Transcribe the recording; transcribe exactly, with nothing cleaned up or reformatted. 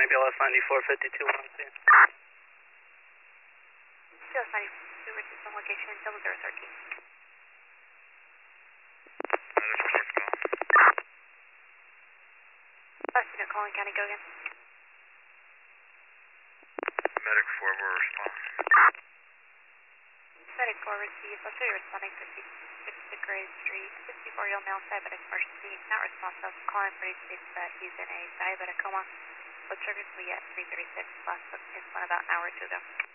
County, B L S ninety-four fifty-two, one C. B L S ninety-four, Richardson, location double zero thirteen. Medic four's call. Last unit calling County, go again. Medic four will respond. Medic four received, let's say you're responding fifty-six to Gray Street, fifty-four-year-old male, diabetic emergency, not responsive, calling for states that he's in a diabetic coma. Blood sugars will be at three thirty-six, last booked insulin about an hour or two ago.